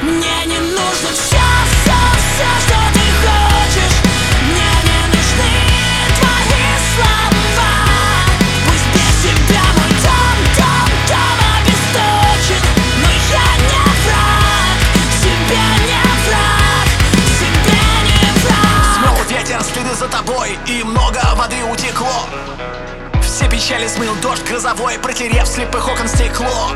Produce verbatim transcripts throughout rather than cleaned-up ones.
Мне не нужно все, все, все, что ты хочешь. Мне не нужны твои слова. Пусть без тебя мой дом, дом, дом обесточен. Но я не враг, себе не враг, себе не враг. Смел ветер следы за тобой, и много воды утекло. Все печали смыл дождь грозовой, протерев слепых окон стекло.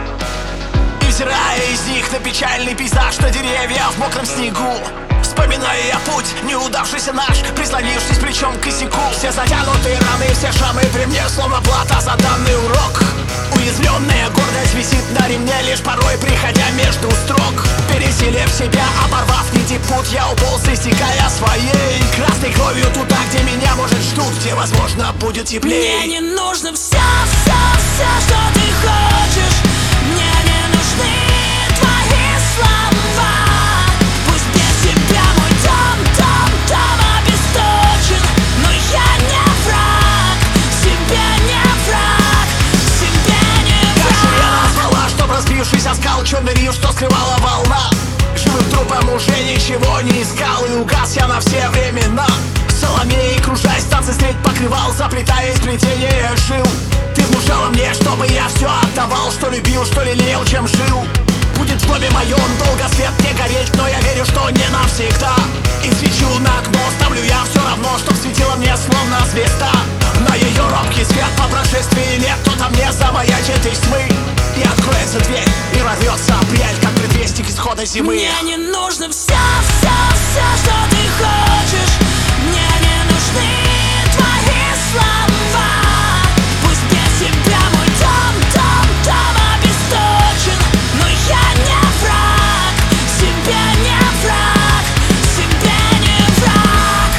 И взирая из них на печальный пейзаж, на деревья в мокром снегу, вспоминая я путь, неудавшийся наш, прислонившись плечом к косяку. Все затянутые раны, все шрамы при мне, словно плата за данный урок. Уязвленная гордость висит на ремне, лишь порой приходя между строк. Переселив себя, оборвав нити путь, я уполз, истекая своей красной кровью туда, где меня, может, ждут, где, возможно, будет теплее. Мне не нужно все, все, все, что ты хочешь. Мне не нужны твои слова. Пусть без тебя мой дом, дом, дом обесточен. Но я не враг, себе не враг, себе не враг. Как же я назвала, чтоб разбившись о скал черный риф, что скрывала волна. Живым трупом уже ничего не искал, и угас я на все времена. Соломеей, кружась, танцы средь покрывал, заплетаясь в плетение жил. Ты внушала мне, чтобы я все отдавал, что любил, что лелеял, чем жил. Будет в доме моем долго свет не гореть, но я верю, что не навсегда. И свечу на окно ставлю я все равно, чтоб светила мне словно звезда. На ее робкий свет по прошествии лет кто-то мне замаячит из тьмы. И откроется дверь, и рвется апрель, как предвестник исхода зимы. Мне не нужно все, все, все, что ты хочешь. Мне не нужны твои слова. Пусть без тебя мой дом, дом, дом обесточен. Но я не враг, себе не враг, себе не враг.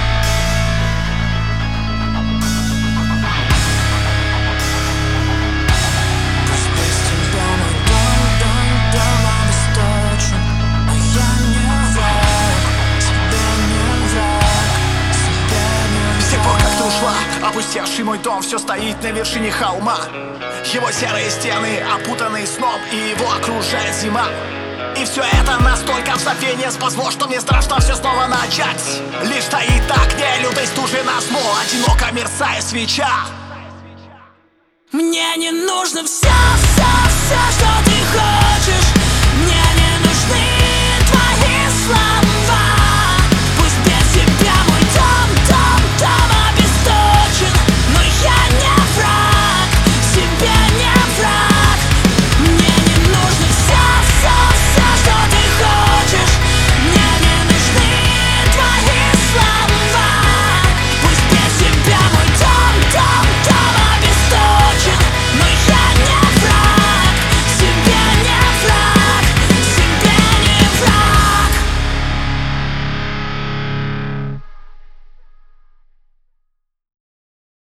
Пусть без тебя мой дом, дом, дом обесточен. Но я не враг, себе не враг, себе не С тех враг. пор, как ты ушла, опустевший мой дом все стоит на вершине холма. Его серые стены опутаны сном, и его окружает зима. И все это настолько в забвение спасло, что мне страшно все снова начать. Лишь стоит так, не лютой стужи на смол, одиноко мерцая свеча. Мне не нужно все, все, все, что ты хочешь.